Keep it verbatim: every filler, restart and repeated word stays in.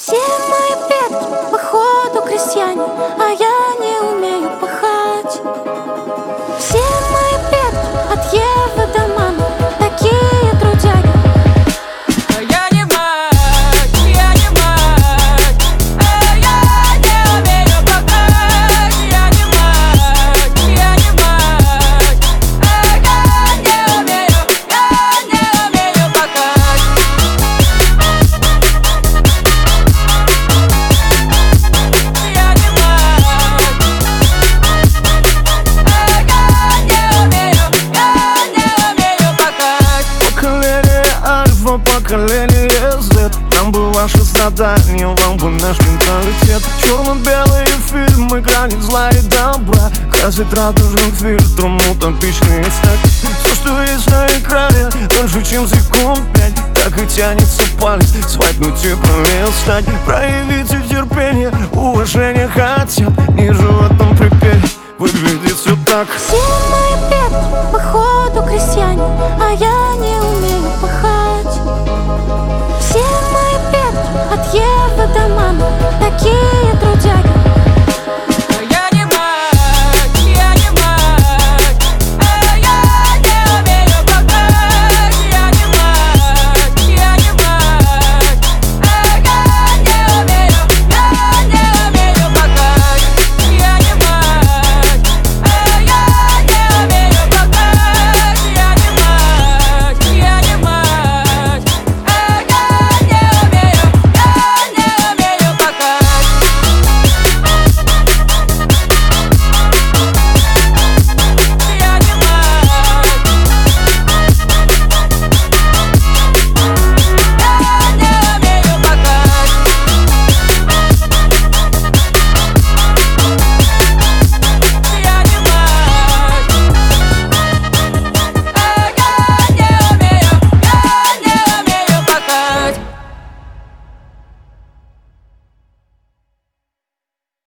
Все мои предки, походу, крестьяне, а я не умею пахать. Все мои предки, от Евы до мамы, такие трудяги. А я не мать, я не мать, а я не умею пахать. Я не мать, я не мать, а я не умею, я не умею пахать. Я не мать, а я не умею, я не умею пахать. Поколение Альфа, поколение Z. Нам бы ваше задание, вам бы наш менталитет. Черно-белые фильмы, границ зла и добра. Красить радужным фильтром утопичные стать. Все, что есть на экране, дольше, чем секунд пять. Так и тянется палец, свайпнуть и пролистать. Проявите терпение, уважение хотят. Ниже в этом припеве выглядит все так. Все мои предки, походу, крестьяне, а я не умею пахать. Все мои предки, от Евы